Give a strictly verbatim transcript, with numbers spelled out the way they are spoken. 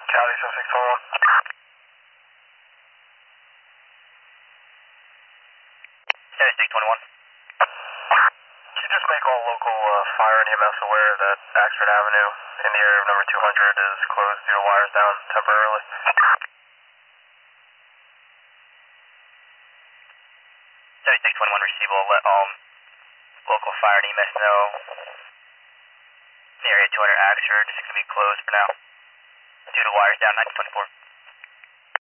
Cali seven six two one. seventy-six twenty-one. Can you just make all local uh, fire and E M S aware that Axford Avenue in the area of number two hundred is closed due to wires down temporarily? seventy-six twenty-one receive will let um, local fire and E M S know the area two hundred Axford is going to be closed for now due to wires down nineteen twenty-four.